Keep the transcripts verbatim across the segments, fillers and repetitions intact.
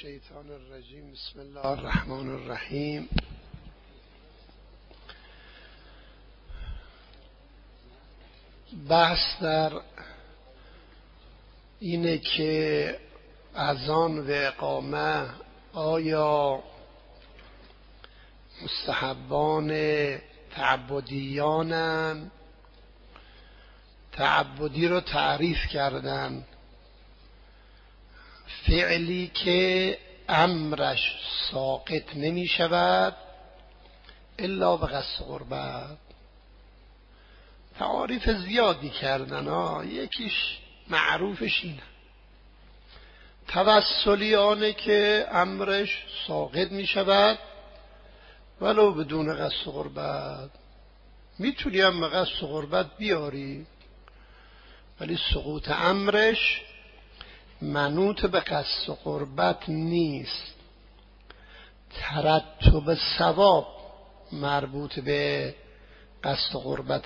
الشیطان الرجیم. بسم الله الرحمن الرحیم. بحث در اینه که اذان و اقامه آیا مستحبان تعبدیانن؟ تعبدی رو تعریف کردن فعلی که امرش ساقط نمی شود الا به قصد قربت. تعاریف زیادی کردن ها. یکیش معروفش اینه، توسلی آنه که امرش ساقط می شود ولو بدون قصد قربت. میتونی هم به قصد قربت بیاری ولی سقوط امرش منوط به قصد قربت نیست. ترتب ثواب مربوط به قصد قربت.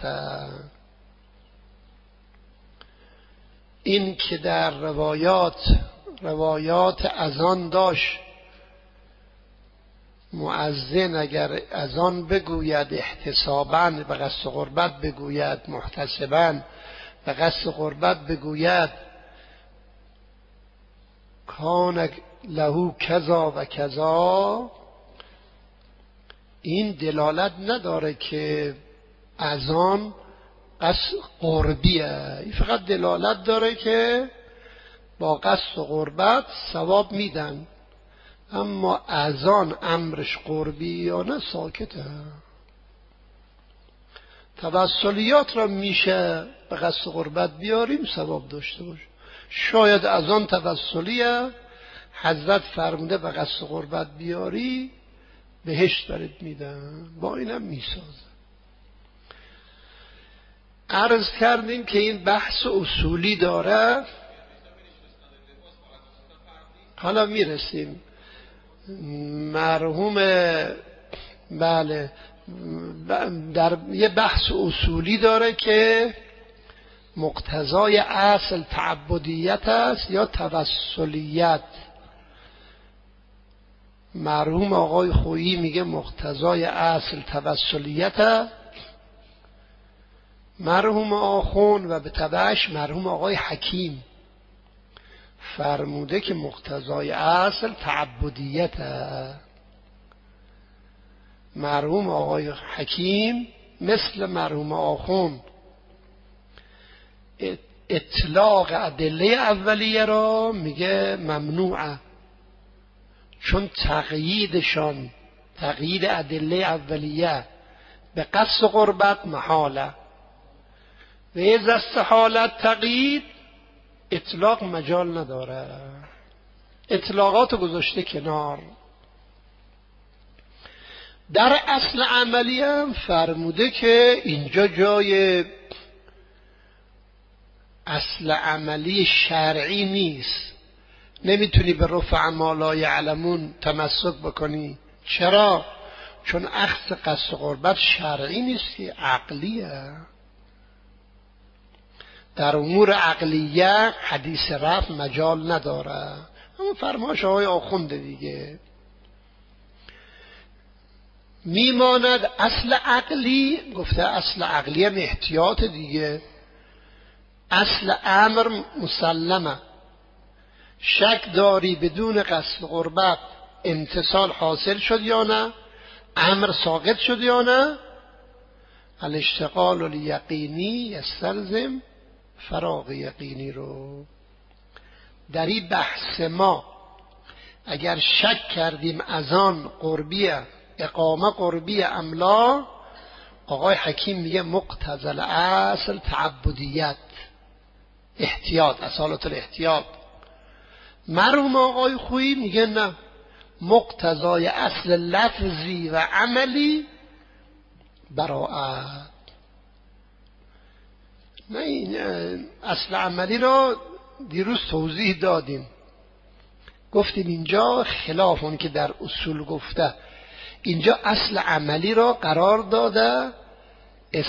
این که در روایات روایات اذان داشت مؤذن اگر اذان بگوید احتساباً به قصد قربت بگوید، محتسباً به قصد قربت بگوید، کان له کذا و کذا، این دلالت نداره که اذان قصد قربیه. این فقط دلالت داره که با قصد قربت ثواب میدن، اما اذان امرش قربی یا نه ساکته. توسلیات را میشه به قصد قربت بیاریم ثواب داشته باشه. شاید اذان توسلیه، حضرت فرموده به قصد قربت بیاری بهشت برات میدن، با اینم میسازه. عرض کردیم که این بحث اصولی داره، حالا میرسیم. مرحوم بله در یه بحث اصولی داره که مقتضای اصل تعبدیت است یا توسلیت. مرحوم آقای خویی میگه مقتضای اصل توسلیت است، مرحوم آخون و به تبعش مرحوم آقای حکیم فرموده که مقتضای اصل تعبدیت است. مرحوم آقای حکیم مثل مرحوم آخون اطلاق ادله اولیه را میگه ممنوعه، چون تقییدشان تقیید ادله اولیه به قصد قربت محاله و از استحالت تقیید اطلاق مجال نداره. اطلاقات گذاشته کنار. در اصل عملی هم فرموده که اینجا جای اصل عملی شرعی نیست، نمیتونی به رفع ما لا یعلمون تمسک بکنی. چرا؟ چون اخذ قصد قربت شرعی نیست، عقلیه. در امور عقلیه حدیث رفع مجال نداره. اما فرمایش آقای آخونده دیگه. میماند اصل عقلی، گفته اصل عقلی هم احتیاط دیگه. اصل امر مسلمه، شک داری بدون قصد قربت امتصال حاصل شد یا نه، امر ساقط شد یا نه. الاشتغال الیقینی یستلزم فراغ یقینی رو. در این بحث ما اگر شک کردیم اذان قربیه اقامه قربیه املا، آقای حکیم میگه مقتضی الاصل تعبدیت، احتیاط، اصالت الاحتیاط. مرحوم آقای خویی میگه نه، مقتضای اصل لفظی و عملی براءت. نه این اصل عملی را دیروز توضیح دادیم، گفتیم اینجا خلاف اون که در اصول گفته، اینجا اصل عملی را قرار داده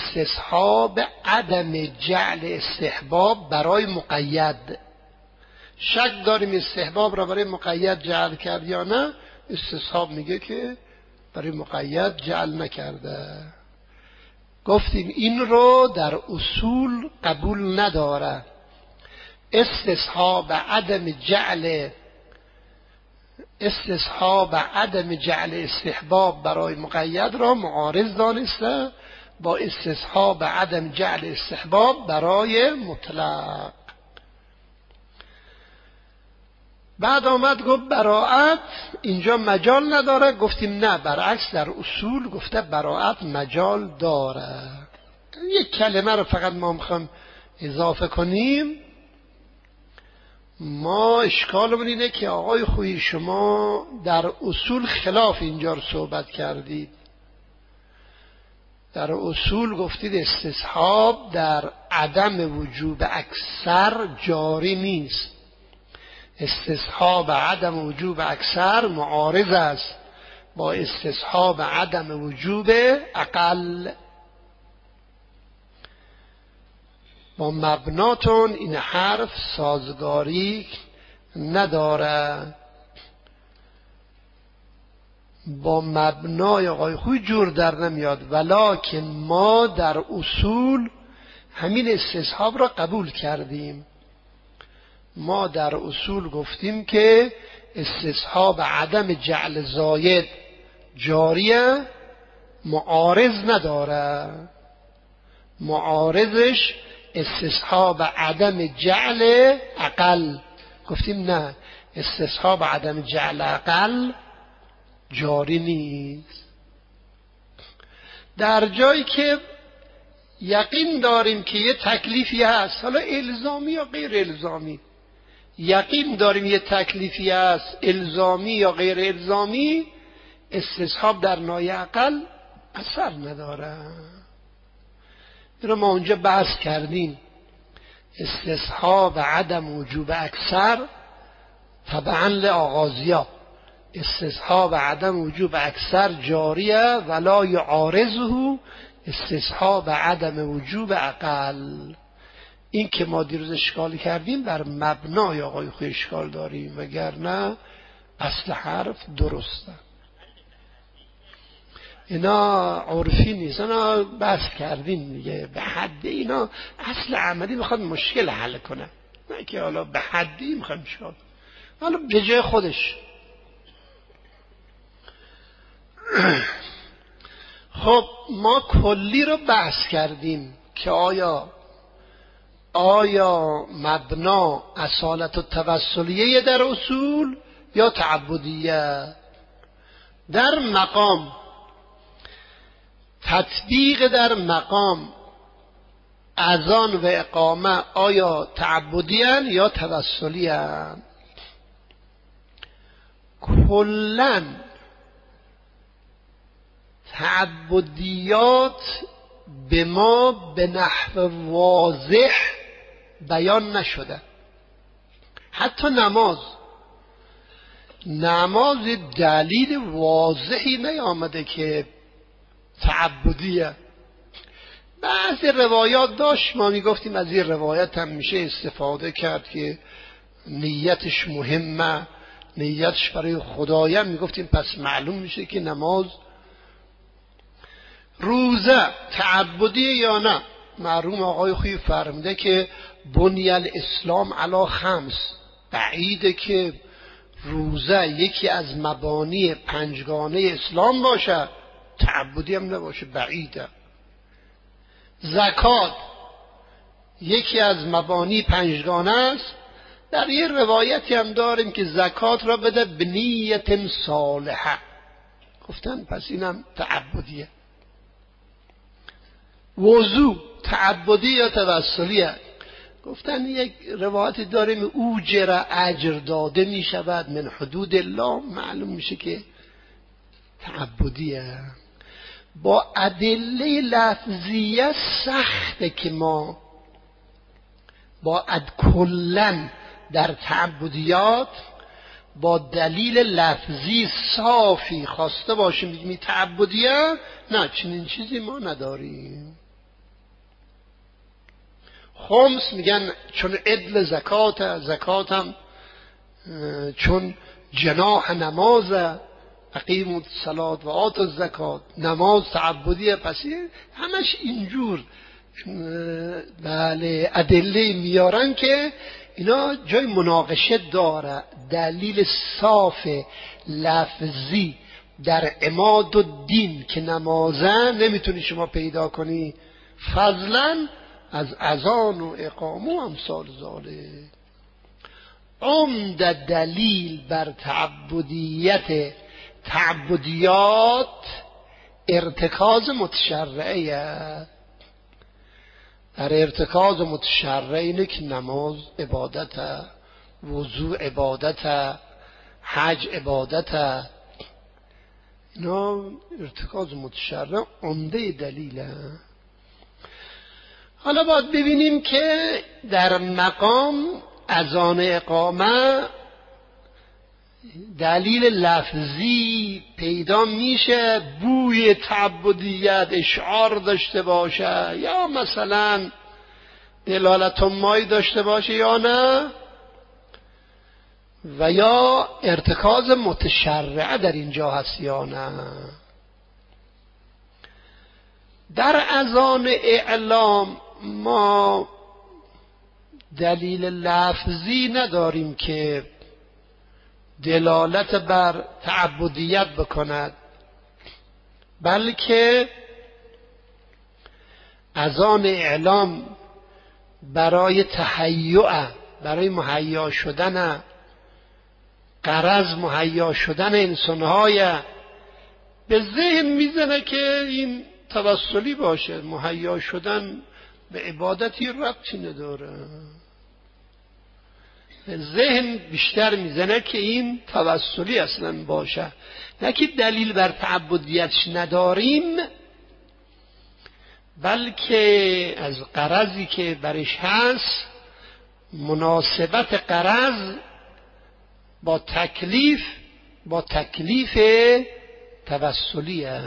استصحاب عدم جعل استحباب برای مقید. شک داریم استحباب را برای مقید جعل کرد یا نه. استصحاب میگه که برای مقید جعل نکرده. گفتیم این رو در اصول قبول نداره. استصحاب عدم جعل استصحاب عدم جعل استحباب برای مقید را معارض دانسته با استصحاب عدم جعل استحباب برای مطلق. بعد آمد گفت براءت اینجا مجال نداره. گفتیم نه، برعکس در اصول گفته براءت مجال داره. یک کلمه رو فقط ما میخوام اضافه کنیم. ما اشکالمون اینه که آقای خویی شما در اصول خلاف اینجا رو صحبت کردید. در اصول گفتید استصحاب در عدم وجوب اکثر جاری نیست. استصحاب عدم وجوب اکثر معارض است با استصحاب عدم وجوب اقل. با مبناتون این حرف سازگاری نداره. با مبنای آقای خوی جور در نمیاد. ولکن ما در اصول همین استصحاب را قبول کردیم. ما در اصول گفتیم که استصحاب عدم جعل زاید جاریه، معارض نداره. معارضش استصحاب عدم جعل اقل. گفتیم نه، استصحاب عدم جعل اقل جاری نیست. در جایی که یقین داریم که یه تکلیفی هست، حالا الزامی یا غیر الزامی، یقین داریم یه تکلیفی هست الزامی یا غیر الزامی، استصحاب در نای اقل اثر نداره. این رو ما اونجا بحث کردیم. استصحاب عدم وجوب اکثر تبعا لآغازیا، استصحاب عدم وجوب اکثر جاریه ولا یعارضه استصحاب عدم وجوب اقل. این که ما دیروز اشکال کردیم بر مبنای آقای خوی اشکال داریم، وگرنه اصل حرف درسته. اینا عرفی نیست، اینا بحث کردیم دیگه. به حد اینا اصل عملی میخواد مشکل حل کنه، نه که حالا به حدی میخواد اشکال، حالا به جای خودش. خب ما کلی رو بحث کردیم که آیا آیا مبنا اصالت و توسلیه در اصول یا تعبدیه. در مقام تطبیق، در مقام اذان و اقامه آیا تعبدیان یا توسلیان. کلاً تعبدیات به ما به نحو واضح بیان نشده. حتی نماز نماز دلیل واضحی نیامده که تعبدیه. بعضی روایات داشت، ما میگفتیم از این روایت هم میشه استفاده کرد که نیتش مهمه، نیتش برای خدایه، میگفتیم پس معلوم میشه که نماز. روزه تعبدی یا نه؟ مرحوم آقای خویی فرموده که بنی الاسلام علی خمس. بعیده که روزه یکی از مبانی پنجگانه اسلام باشه، تعبدی هم نباشه، بعیده. زکات یکی از مبانی پنجگانه است. در یه روایتی هم داریم که زکات را بده بنیت صالحه، گفتن پس اینم تعبدیه. وضو تعبدی یا توسلیه؟ گفتن یک روایتی داریم اوجر اجر داده می شود من حدود الله، معلوم میشه که تعبدیه. با ادله لفظیه سخته که ما با اد کلن در تعبدیات با دلیل لفظی صافی خواسته باشیم بگیم تعبدیه. نه، چنین چیزی ما نداریم. خمس میگن چون عدل زکات، زکات هم چون جناح نماز اقیموا الصلاة و آتوا الزکات، نماز تعبدیه، پس همش اینجور بله ادله میارن که اینا جای مناقشه داره. دلیل صاف لفظی در عماد الدین که نمازه نمیتونی شما پیدا کنی، فضلا از اذان و اقامه و امثال ذالک. عمده دلیل بر تعبدیت تعبدیات ارتکاز متشرعه. در ارتکاز متشرع اینه که نماز عبادت، وضوء عبادت، حج عبادت، اینا ارتکاز متشرع عمده دلیله. حالا باید ببینیم که در مقام اذان اقامه دلیل لفظی پیدا میشه، بوی تعبدیت اشعار داشته باشه یا مثلا دلالت مایی داشته باشه یا نه، و یا ارتکاز متشرعه در اینجا هست یا نه. در اذان اعلام ما دلیل لفظی نداریم که دلالت بر تعبدیت بکند، بلکه اذان اعلام برای تهیع، برای مهیا شدن غرض، مهیا شدن انسانهای به ذهن میزنه که این توسلی باشه. مهیا شدن به عبادتی ربطی نداره، به ذهن بیشتر میزنه که این توسلی اصلا باشه، نه که دلیل بر تعبدیتش نداریم، بلکه از غرضی که برش هست مناسبت غرض با تکلیف با تکلیف توسلیه.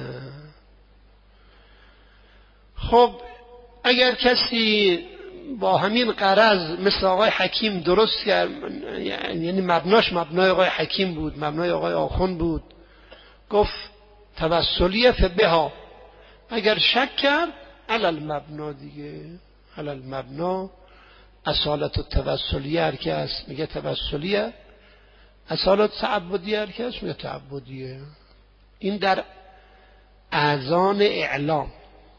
خب اگر کسی با همین غرض مثل آقای حکیم درست کرد، یعنی مبناش مبنای آقای حکیم بود، مبنای آقای آخوند بود، گفت توسلیه فبها، اگر شک کرد علل مبنا دیگه، علل مبنا اصالت التوسلیه هر که هست میگه توسلیه، اصالت تعبدیه هر که هست میگه تعبدیه. این در اذان اعلام.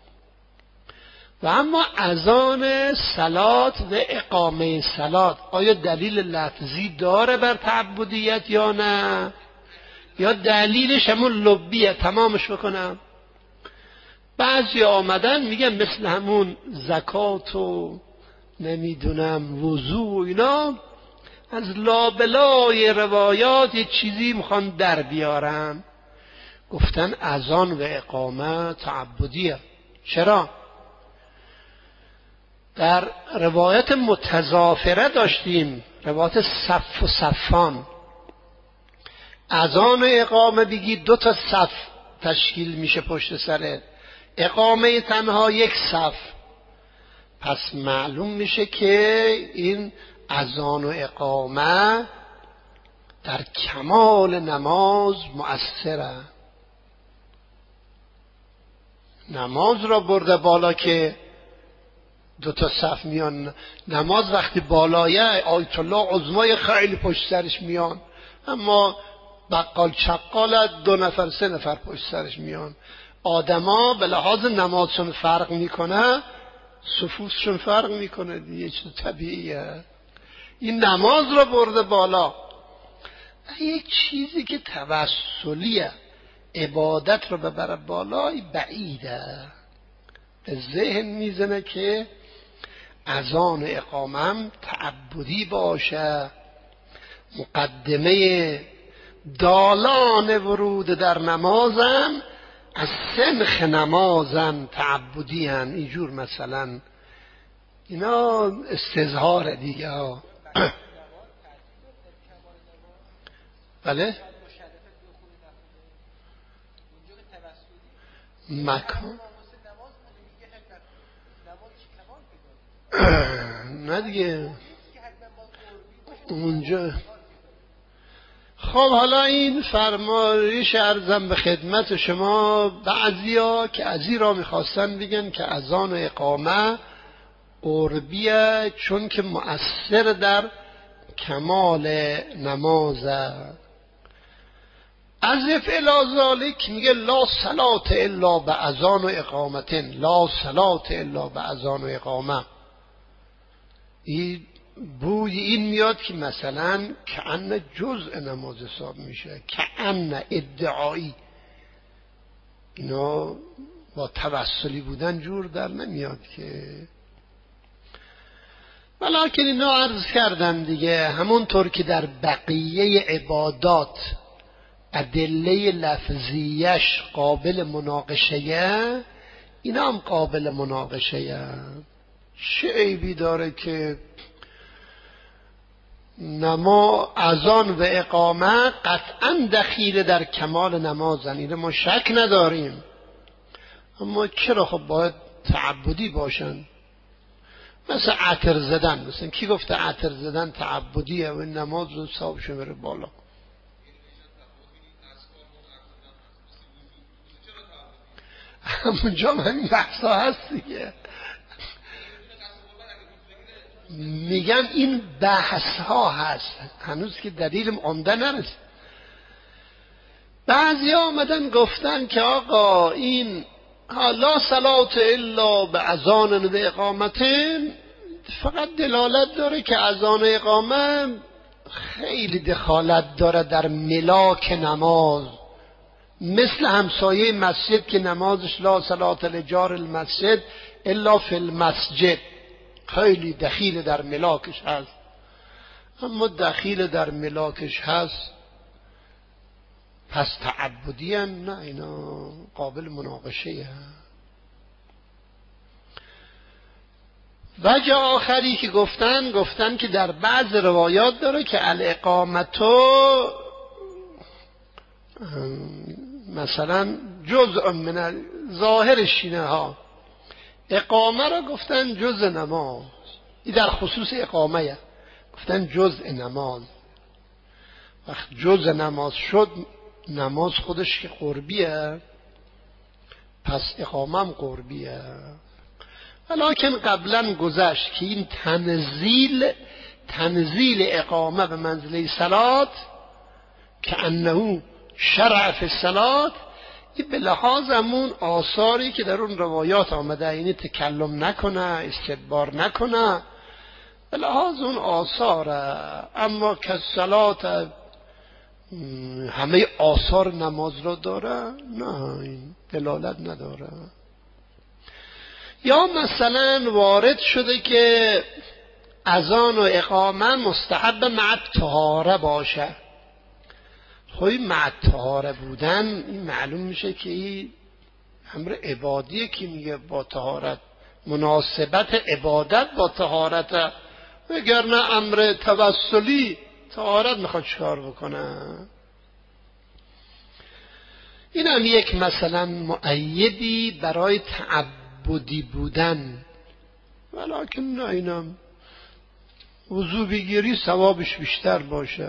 و اما اذان صلات و اقامه صلات آیا دلیل لفظی داره بر تعبدیت یا نه، یا دلیلش همون لبیه؟ تمامش بکنم. بعضی آمدن میگن مثل همون زکات و نمیدونم وضو و اینا، از لابلای روایات یه چیزی میخوان در بیارن، گفتن اذان و اقامه تعبدیه. چرا؟ در روایت متضافره داشتیم، روایت صف و صفان، اذان و اقامه بگی دو تا صف تشکیل میشه پشت سره، اقامه تنها یک صف، پس معلوم میشه که این اذان و اقامه در کمال نماز مؤثره، نماز را برده بالا که دو تا صف میان. نماز وقتی بالایه آیت الله عظمای خیلی پشت سرش میان، اما بقال چقال دو نفر سه نفر پشت سرش میان. آدما به لحاظ نمازشون فرق میکنه، صفوفشون فرق میکنه دیگه، چیز طبیعیه. این نماز را برده بالا. یک چیزی که توسلیه، عبادت رو ببره بالا، بعیده. به ذهن میزنه که اذان اقامم تعبدی باشه، مقدمه دالان ورود در نمازم از سنخ نمازم تعبدی هن. اینجور مثلا اینا استظهار دیگه ها. بله مکان نه دیگه اونجا خب حالا این فرمایش عرضم به خدمت شما، بعضیا که از این را میخواستن بگن که اذان و اقامه قربیه چون که مؤثر در کمال نمازه. از الی ذالک میگه لا صلاة الا به اذان و اقامتن، لا صلاة الا به اذان و اقامه. این بوی این میاد که مثلا کأن جزء نماز حساب میشه، کأن ادعایی، اینا با توسلی بودن جور در نمیاد که. ولیکن اینا عرض کردم دیگه، همونطور که در بقیه عبادات ادله لفظیش قابل مناقشه، اینا هم قابل مناقشه. چه عیبی داره که نما اذان و اقامه قطعا دخیل در کمال نمازن، اینه ما شک نداریم، اما چرا خب باید تعبدی باشن؟ مثل عطر زدن، مثلا کی گفته عطر زدن تعبدیه و نماز رو حسابش میره بالا؟ همونجا همین بحثا هست دیگه. میگم این بحث ها هست، هنوز که دلیل عمده نرسید. بعضی آمدن گفتن که آقا این لا صلاة الا به اذان و اقامتن فقط دلالت داره که اذان و اقامه خیلی دخالت داره در ملاک نماز، مثل همسایه مسجد که نمازش لا صلاة لجار المسجد الا فی المسجد، خیلی دخیل در ملاکش هست. اما دخیل در ملاکش هست پس تعبدی هم نه، اینا قابل مناقشه هست. وجه آخری که گفتن گفتن که در بعض روایات داره که الاقامتو مثلا جزء من ظاهر شینه ها، اقامه را گفتن جزء نماز، این در خصوص اقامه گفتن جزء نماز. وقت جزء نماز شد، نماز خودش که قربیه، پس اقامه هم قربیه. ولیکن قبلا گذشت که این تنزیل تنزیل اقامه به منزله صلات که انه شرع فی الصلات، این به لحاظ همون آثاری که در اون روایات آمده، یعنی تکلم نکنه، استدبار نکنه، به لحاظ اون آثاره. اما که صلات همه آثار نماز را داره، نه، این دلالت نداره. یا مثلا وارد شده که اذان و اقامه مستحب مع طهاره باشه. خب مع طهاره بودن این معلوم میشه که این امر عبادیه که میگه با طهارت، مناسبت عبادت با طهارت، وگرنه امر توسلی طهارت میخواد چکار بکنه. این هم یک مثلا مؤیدی برای تعبدی بودن. ولیکن نه، اینم وضو بگیری ثوابش بیشتر باشه،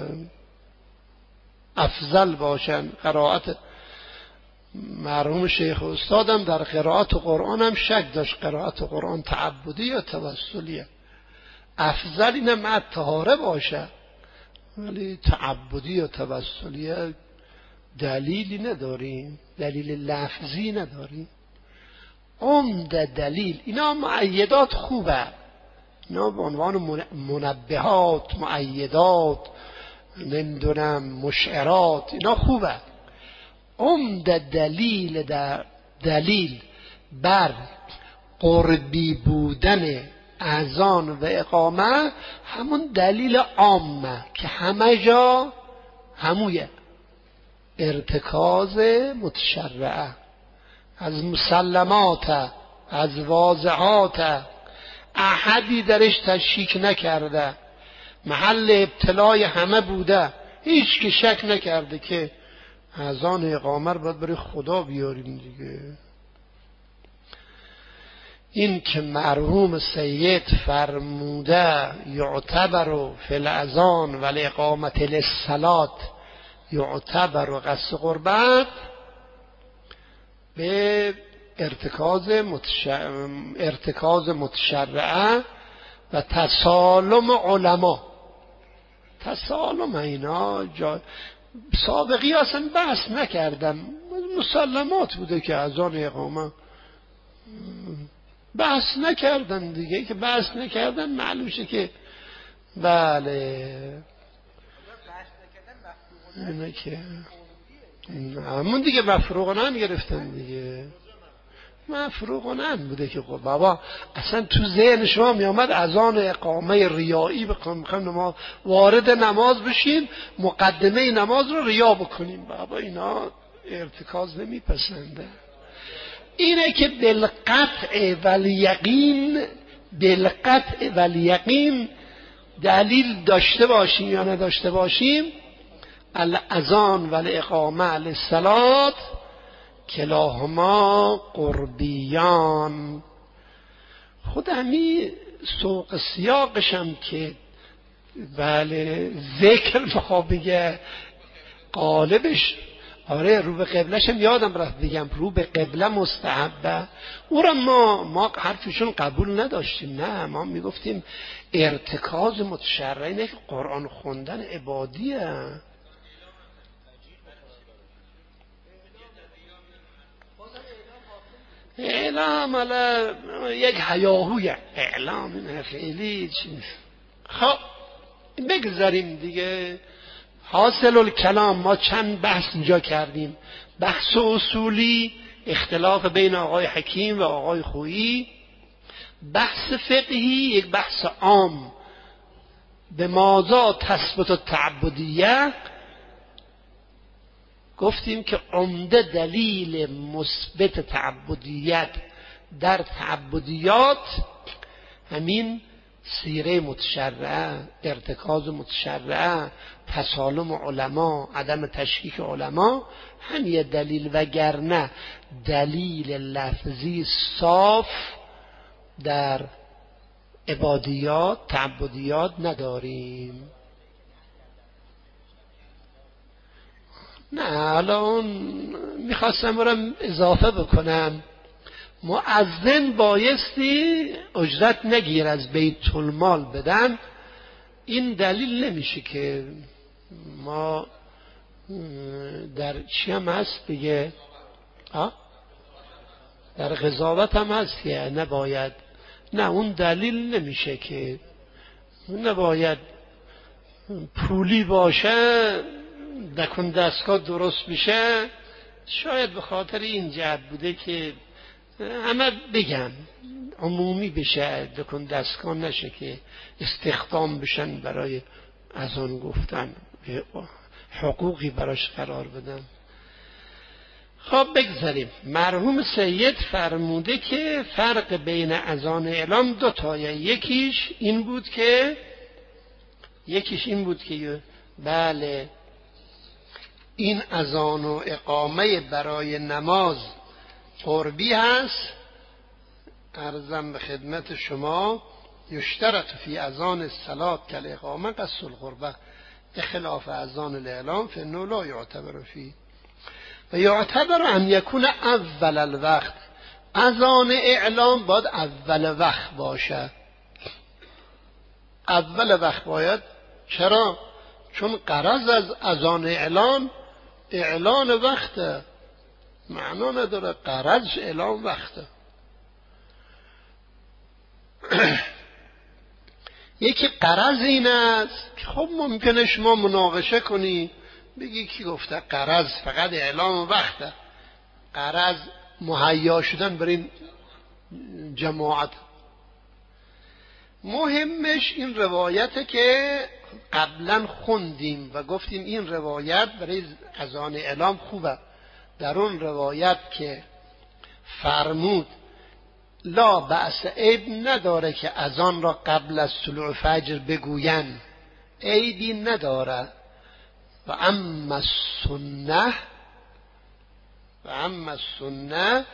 افضل باشن. قرائت مرحوم شیخ استادم در قرائت قرآن هم شک داشت، قرائت قرآن تعبدی یا توسلیه. افضل اینه مع طهاره باشه، ولی تعبدی یا توسلیه دلیلی نداریم، دلیل لفظی نداریم. عمده دلیل اینا مؤیدات خوبه، اینا به عنوان منبهات، مؤیدات، نمیدونم مشعرات، اینا خوبه. عمده دلیل در دلیل بر قربی بودن اذان و اقامه همون دلیل عامه که همه جا همویه، ارتکاز متشرعه، از مسلمات، از واضحات، احدی درش تشکیک نکرده، محل ابتلای همه بوده، هیچ که شک نکرده که اذان اقامه رو باید برای خدا بیاریم دیگه. این که مرحوم سید فرموده یعتبر فی الاذان و الاقامت للصلات یعتبر و قصد قربت به ارتکاز متشرع ارتکاز متشرعه و تسالم علما. تسالم اینا جا سابقی اصلا بحث نکردم، مسلمات بوده که اذان اقامه بحث نکردن دیگه، که بحث نکردن معلومه که بله اینه که همون دیگه مفروغنن گرفتن دیگه، مفروغنن بوده که خب بابا اصلا تو ذهن شما می آمد اذان اقامه ریایی بکنم، میخوایم نماز وارد نماز بشیم مقدمه نماز رو ریا بکنیم، بابا اینا ارتکاز نمیپسنده. اینه که بالقطع والیقین بالقطع والیقین دلیل داشته باشیم یا نداشته باشیم، الاذان و الاقامه للصلاه کلاهما قربیان. خود همین سوق سیاقشم که بله ذکر بخواه بگه قالبش آره رو به قبلشم یادم رفت بگم رو به قبله مستحبه، او را ما ما حرفشون قبول نداشتیم، نه ما میگفتیم ارتکاز متشرع اینه که قرآن خوندن عبادیه. اعلام علی یک هیاهوی اعلام اینه خیلی چیز. خب بگذاریم دیگه. حاصل الکلام ما چند بحث اینجا کردیم، بحث اصولی اختلاف بین آقای حکیم و آقای خویی، بحث فقهی یک بحث عام به ماذا تثبت التعبدیه. گفتیم که عمده دلیل مثبت تعبدیت در تعبدیات همین سیره متشرعه، ارتکاز متشرعه، تسالم علما، عدم تشکیک علما، همین دلیل، وگرنه دلیل لفظی صاف در عبادیات تعبدیات نداریم. نه حالا اون میخواستم برم اضافه بکنم، مؤذن بایستی اجرت نگیر از بیت المال بدن. این دلیل نمیشه که ما در چی هم هست بگه ها؟ در قضاوت هم هست که نباید، نه اون دلیل نمیشه که نباید پولی باشه دکن دستگاه درست میشه. شاید به خاطر این جهت بوده که همه بگم عمومی بشه، دکن دستگاه نشه که استخدام بشن برای اذان گفتن، حقوقی براش قرار بدن. خب بگذاریم. مرحوم سید فرموده که فرق بین اذان اعلام دو تایه، یکیش این بود که یکیش این بود که بله این اذان و اقامه برای نماز قربی هست. عرضم به خدمت شما یشترط فی اذان الصلاة کالاقامه قصد القربه بخلاف اذان الاعلام فانه لا یعتبر فی و یعتبر ان یکون اول الوقت. اذان اعلام باید اول وقت باشه، اول وقت باید. چرا؟ چون غرض از اذان اعلان اعلان وقته، معنا نداره، غرض اعلان وقته. یکی غرض این است که خب ممکنه شما مناقشه کنی بگی کی گفته غرض فقط اعلام وقته، غرض مهیا شدن برای جماعت. مهمش این روایته که قبلا خوندیم و گفتیم این روایت برای اذان اعلام خوبه. در اون روایت که فرمود لا بأس، عیب نداره که اذان را قبل از طلوع فجر بگوین، عیبی نداره. و اما السنه و اما السنه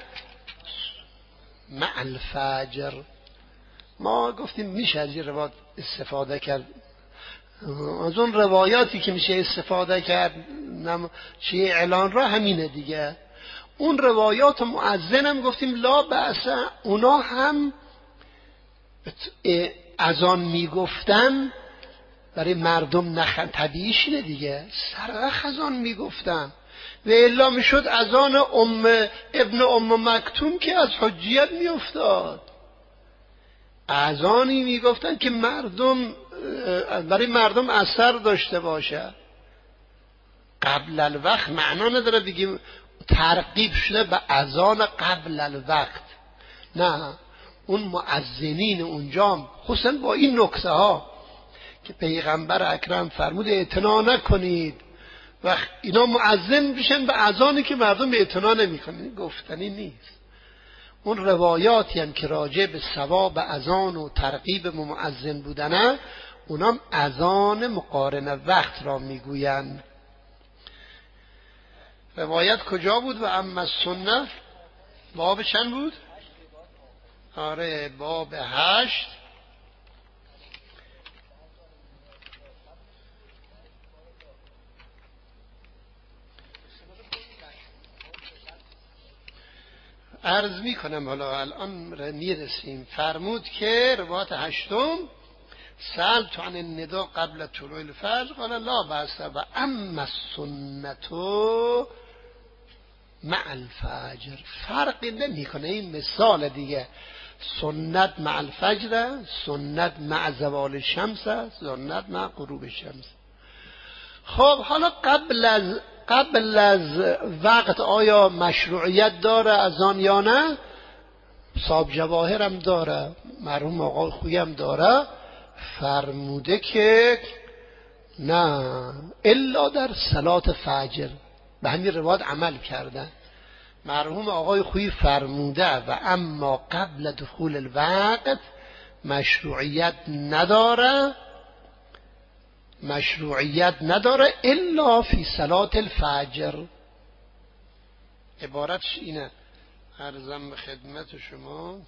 مع الفجر. ما گفتیم میشه از این روایت استفاده کرد. از اون روایاتی که میشه استفاده کرد نم... چیه اعلان را همینه دیگه. اون روایات مؤذن هم گفتیم لا بأس، اونا هم اذان میگفتن برای مردم نخن، طبیعیش اینه دیگه، سرغ اذان میگفتن و الا میشد اذان ام ابن ام مکتوم که از حجیت میافتاد. اذانی میگفتن که مردم برای مردم اثر داشته باشه. قبل الوقت معنا نداره بگیم ترغیب شده به اذان قبل الوقت، نه، اون مؤذنین اونجا خصوصا با این نکته ها که پیغمبر اکرم فرمود اعتنا نکنید و اینا مؤذن بشن به اذانی که مردم اعتنا نمیکنن، گفتنی نیست. اون روایاتی هم که راجع به ثواب اذان و ترغیب مؤذن بودنه، اونام اذان مقارن وقت را میگویند. روایت کجا بود؟ و اما السنه باب چند بود؟ آره باب هشت. عرض می کنم حالا الان میرسیم. فرمود که روایت هشتم سألت عن النداء قبل طلوع الفجر قال لا بأس و اما السنة مع الفجر. فرقی نمی کنه، این مثال دیگه، سنت مع الفجر، سنت مع زوال الشمس، سنت مع غروب الشمس. خب حالا قبل از قبل از وقت آیا مشروعیت داره اذان یا نه؟ صاحب جواهر هم داره، مرحوم آقای خویی هم داره، فرموده که نه الا در صلات فجر. به همین روایت عمل کردن. مرحوم آقای خویی فرموده و اما قبل دخول الوقت مشروعیت نداره، مشروعیت نداره الا فی صلات الفجر. عبارتش اینه، عرضم به خدمت شما.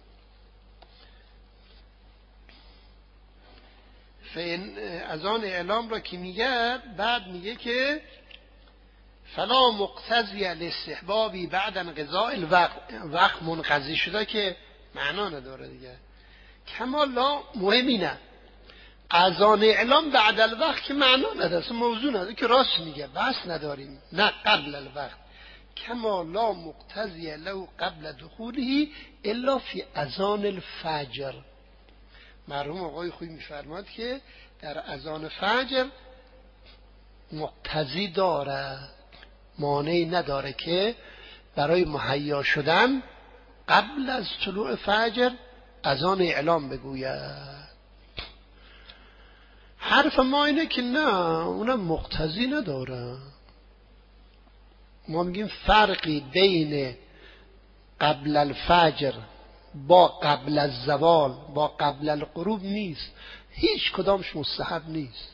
فین از آن اعلام را که میگه، بعد میگه که فلا مقتضی الاستحبابی بعد انقضاء الوقت، وقت منقضی شده که معنا نداره دیگه. کما لا مهم اینه اذان اعلام بعد الوقت که معنا نداره، موضوع نداره که راست میگه، بس نداریم، نه قبل الوقت. کما لا مقتضی له قبل دخوله الا فی اذان الفجر. مرحوم آقای خویی میفرماد که در اذان فجر مقتضی داره، مانعی نداره که برای مهیا شدن قبل از طلوع فجر اذان اعلام بگوید. حرف ما اینه که نه، اونم مقتضی نداره. ما میگیم فرقی بین قبل الفجر با قبل الزوال با قبل الغروب نیست، هیچ کدامش مستحب نیست،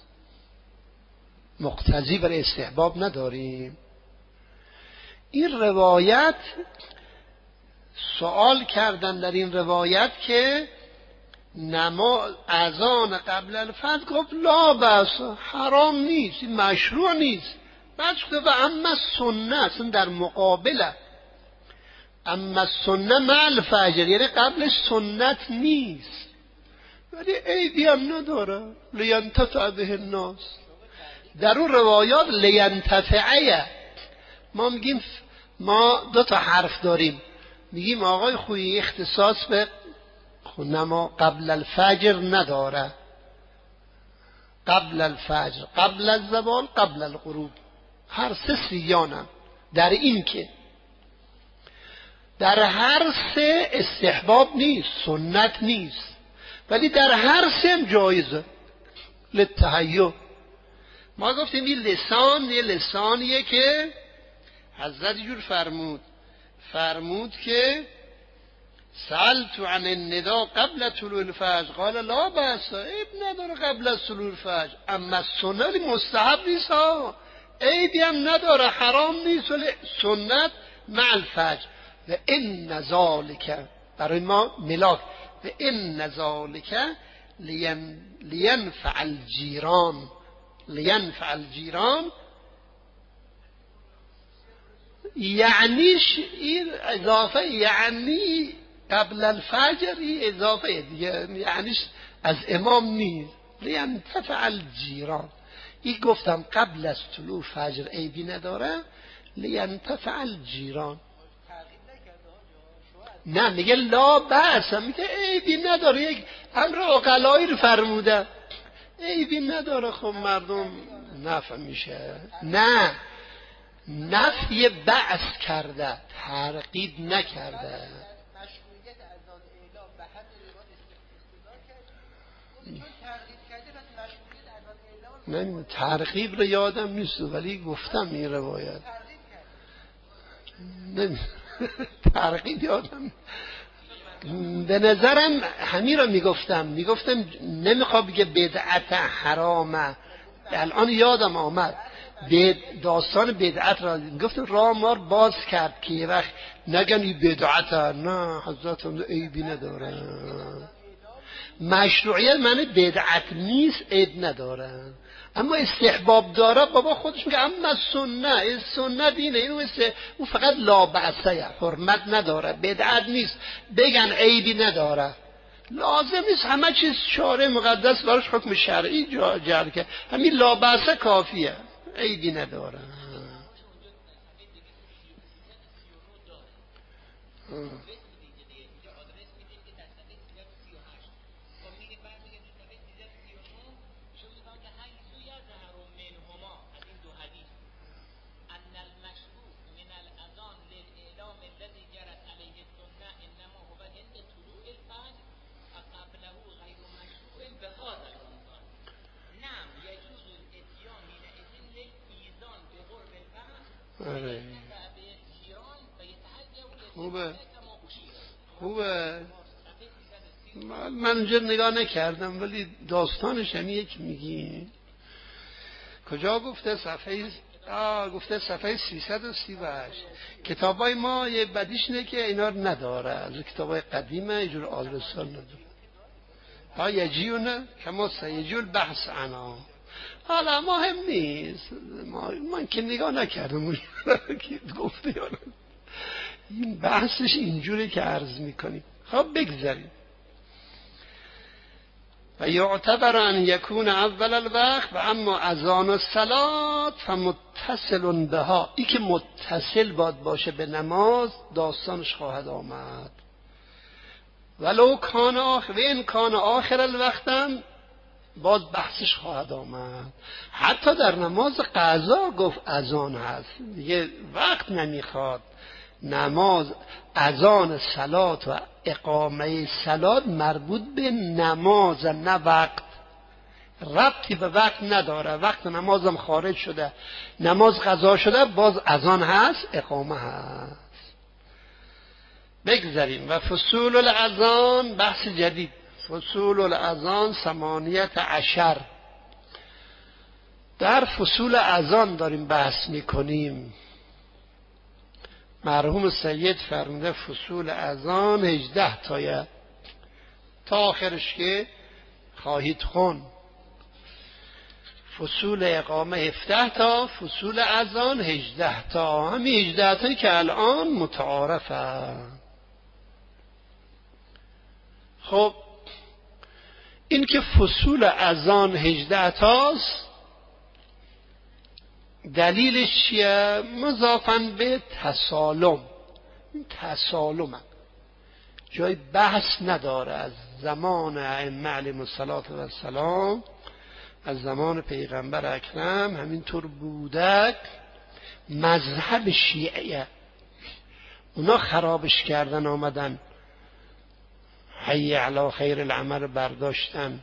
مقتضی برای استحباب نداریم. این روایت سوال کردن در این روایت که نماز اذان قبل الفجر، گفت لا بس، حرام نیست، این مشروع نیست. بعد شده و اما سنه، اصلا در مقابله، اما سنه مع الفجر، یعنی قبلش سنت نیست ولی عیبی هم نداره، لینتفع به الناس. در اون روایات لینتفعه. ما میگیم ما دو تا حرف داریم، میگیم آقای خویی اختصاص به نما قبل الفجر نداره، قبل الفجر، قبل الزوال، قبل الغروب، هر سه سیانم. در این که در هر سه استحباب نیست، سنت نیست، ولی در هر سه هم جایزه للتهیع. ما گفتیم این لسان یه لسانیه که حضرت جور فرمود فرمود که سألت عن النداء قبل طلوع الفجر قال لا بأس، عیب نداره قبل از طلوع الفجر. اما سنت مستحب نیست ها، عیبی هم نداره، حرام نیست، ولی سنت مع الفجر. و ان ذالک برای ما ملاک، و ان ذالک لین لینفع الجیران، لینفع الجیران یعنیش این اضافه، یعنی قبل الفجر این اضافه دیگه، یعنیش از امام نیست. لینتفع الجیران، این گفتم قبل از طلوع فجر عیبی نداره. لینتفع الجیران نه میگه لا بأس، میگه عیبی نداره، یک امر عقلایی رو فرموده، عیبی نداره. خب مردم نفع میشه. نه نفی بأس کرده، ترغیب نکرده. نه ترغیب رو یادم نیست ولی گفتم این روایت نه ترغیب یادم. به نظرم همین رو میگفتم میگفتم نمیخوام بگه بدعت حرامه. الان یادم آمد داستان بدعت را گفتم، راه مار باز کرد که یه وقت نگن این بدعت. نه حضرت عیبی نداره، مشروعیت معنی بدعت نیست، عیب نداره، اما استحباب داره. بابا خودش میگه اما سنت، سنت اینه، اینو اون فقط لا بأسه، حرمت نداره، بدعت نیست، بگن عیبی نداره. لازم نیست همه چیز شارع مقدس براش حکم شرعی جعل که همین لا بأسه کافیه، عیبی نداره. آره خوبه خوبه. من اونجا نگاه نکردم ولی داستانش هم یک میگی کجا گفته؟ صفحه آه گفته صفحه سیصد و سی و هشت. کتابای ما یه بدیش نه که اینا رو نداره، از کتابای قدیمه اینجور آدرسال نداره. ها یجیونه کما سیجول بحث عنا. حالا مهم نیست، ما من که نگاه نکردم که گفته یا نه. این بحثش اینجوری که عرض میکنیم. خب بگذاریم. و یعتبر ان یکون اول الوقت و اما اذان الصلاه فمتصل بها، ای که متصل باد باشه به نماز داستانش خواهد آمد. ولو کان آخر و این کان آخر الوقتم باز بحثش خواهد آمد. حتی در نماز قضا گفت اذان هست دیگه، وقت نمیخواد. نماز اذان صلات و اقامه صلات مربوط به نماز نه وقت، ربطی به وقت نداره. وقت نمازم خارج شده، نماز قضا شده، باز اذان هست، اقامه هست. بگذاریم. و فصول الاذان بحث جدید. فصول الاذان ثمانیت عشر. در فصول اذان داریم بحث میکنیم. مرحوم سید فرموده فصول اذان هجده تایه تا آخرش که خواهید خون. فصول اقامه هفده تا، فصول اذان هجده تا. همین هجده تایی که الان متعارفه. خب این که فصول اذان هجده تاست دلیلش چیه؟ مضافن به تسالم. این تسالم جای بحث نداره. از زمان ائمه علیهم الصلاة و السلام، از زمان پیغمبر اکرم همینطور بوده. مذهب شیعه اونا خرابش کردن، آمدن حی علی خیر العمل برداشتن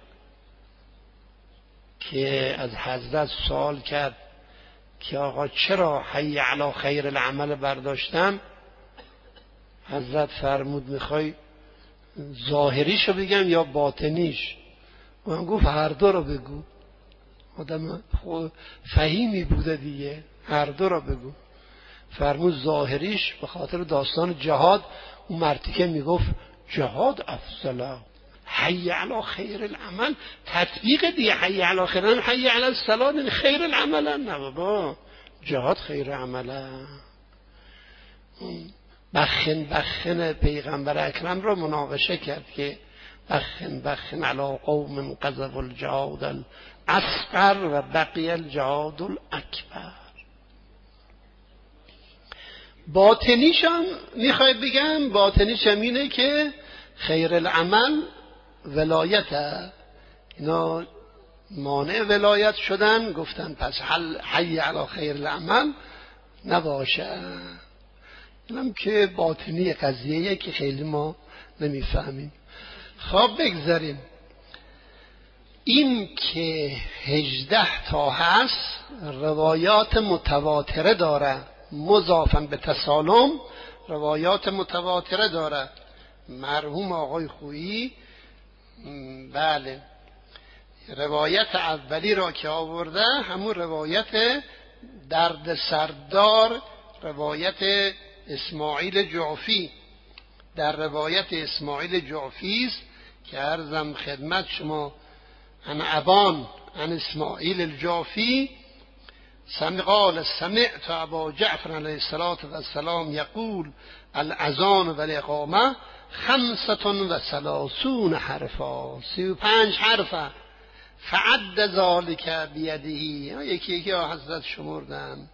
که از حضرت سوال کرد که آقا چرا حی علی خیر العمل برداشتن؟ حضرت فرمود میخوای ظاهریشو بگم یا باطنیش؟ من گفت هر دو رو بگو. آدم فهیمی بوده دیگه، هر دو رو بگو. فرمود ظاهریش به خاطر داستان جهاد، اون مرتیکه میگفت جهاد افضله، حی علی خیر العمل تطبیق دیگه، حی علی خیر العمل حی علی الصلاة خیر العمل. نه بابا، جهاد خیر عمله. بخن بخن پیغمبر اکرم رو مناقشه کرد که بخن بخن علی قوم قذف الجهاد الاصغر و بقی الجهاد الاکبر. باطنیشم میخوای بگم، باطنیشم اینه که خیر العمل ولایت، اینا مانع ولایت شدن، گفتن پس حل حی علی خیر العمل نباشه. اینم که باطنی قضیه که خیلی ما نمیفهمیم. خب بگذاریم. این که هجده تا هست روایات متواتره داره، مضافاً به تسالم روایات متواتره داره. مرحوم آقای خویی بله روایت اولی را که آورده همون روایت درد سردار، روایت اسماعیل جعفی. در روایت اسماعیل جعفی است که عرضم خدمت شما عن ابان عن اسماعیل الجعفی سمع قال سمعت ابا جعفر علیه الصلاة والسلام یقول الاذان و الاقامه خمسة و ثلاثون حرفا، سی و پنج حرفه. فعد ذالک بیده، یکی یکی حضرت شمردن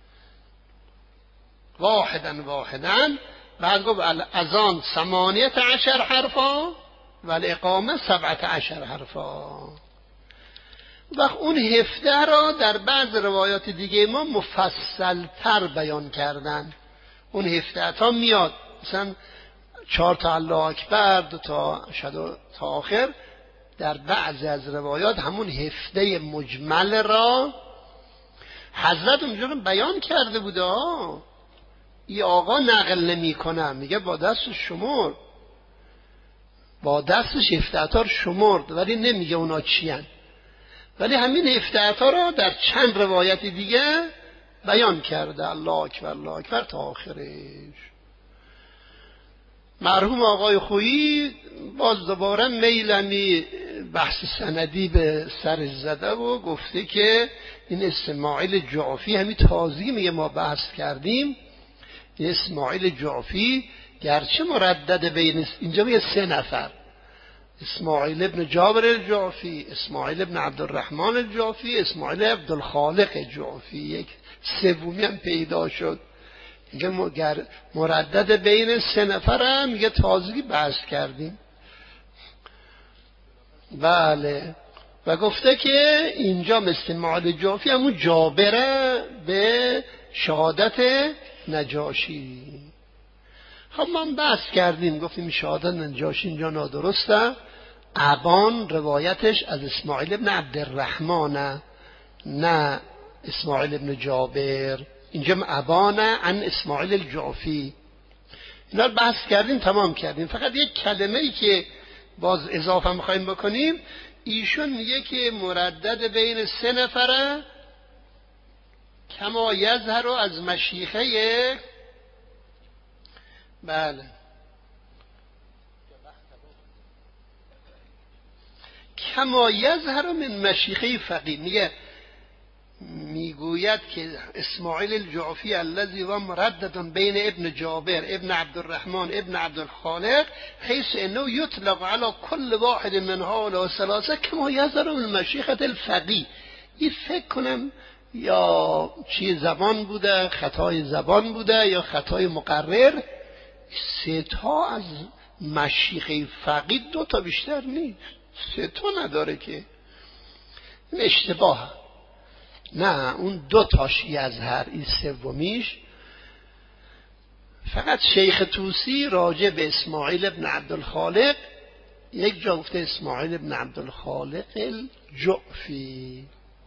واحدا واحدا. بعد گفت الاذان ثمانیت عشر حرفا و الاقامه سبعت عشر حرفا. وقت اون هفته را در بعض روایات دیگه ما مفصل تر بیان کردن. اون هفته تا میاد مثلا چهار تا الله اکبر، دو تا اشهد تا آخر. در بعضی از روایات همون هفته مجمل را حضرت اونجا بیان کرده بوده. ها ای آقا نقل نمی کنم، میگه با دست شمرد، با دستش هفته تا شمرد، ولی نمیگه اونا چی هن. ولی همین هفده تا را در چند روایت دیگه بیان کرده. الله اکبر الله اکبر تا آخرش. مرحوم آقای خویی باز دوباره میلمی بحث سندی به سرش زده و گفته که این اسماعیل جعفی همین تازگی میگه ما بحث کردیم. اسماعیل جعفی گرچه مردد بین اینجا میگه سه نفر، اسماعیل ابن جابر الجعفی، اسماعیل ابن عبدالرحمن الجعفی، اسماعیل عبدالخالق جعفی، یک سومی هم پیدا شد. میگه مردد بین سه نفر هم میگه تازگی بحث کردیم. بله. و گفته که اینجا مثل اسماعیل جعفی همون جابره به شهادت نجاشی. خب ما بحث کردیم، گفتیم شهادت نجاشی اینجا نادرسته. ابان روایتش از اسماعیل ابن عبدالرحمن، نه اسماعیل ابن جابر. اینجا ابان عن اسماعیل الجعفی. اینا رو بحث کردیم، تمام کردیم. فقط یک کلمه ای که باز اضافه میخوایم بکنیم، ایشون میگه که مردد بین سه نفره کما یظهر از مشیخه. بله کما یظهر من مشیخه فقیه. میگه میگوید که اسماعیل الجعفی الذی و مردد بین ابن جابر ابن عبدالرحمن ابن عبدالخالق حیث انه یطلق علی کل واحد من هؤلاء الثلاثه کما یظهر من مشیخه الفقیه. این فکر کنم یا چی زبان بوده، خطای زبان بوده یا خطای مقرر. سه تا از مشیخه فقیه دو تا بیشتر نیست، سه تا نداره که اشتباه. نه اون دو تاش یظهر، این سومیش. فقط شیخ طوسی راجع به اسماعیل ابن عبدالخالق یک جا گفته اسماعیل ابن عبدالخالق الجعفی،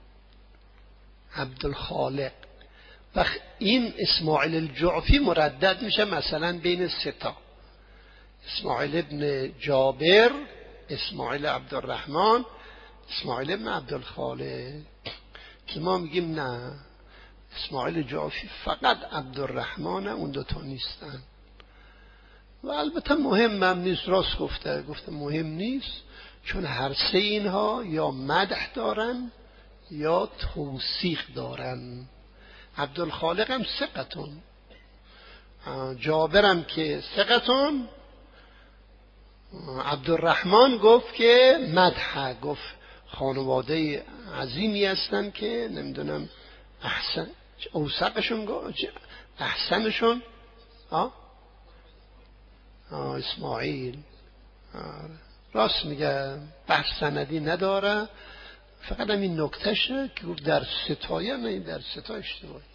عبدالخالق. و این اسماعیل الجعفی مردد میشه مثلا بین سه تا، اسماعیل ابن جابر، اسماعیل عبدالرحمن، اسماعیل ابن عبدالخالق. که ما میگیم نه، اسماعیل جعفی فقط عبدالرحمن، اون دوتا نیستن. و البته مهم هم نیست، راست گفته گفته مهم نیست، چون هر سه اینها یا مدح دارن یا توصیق دارن. عبدالخالق هم ثقتون، جابرم که ثقتون، عبدالرحمن گفت که مدح، گفت خانواده عظیمی هستن که نمیدونم احسن اوثقشون احسنشون آه؟ آه اسماعیل. آه. راست میگه، بحث سندی نداره، فقط هم این نکتشه که در ستایه نه در ستای اشتباهی.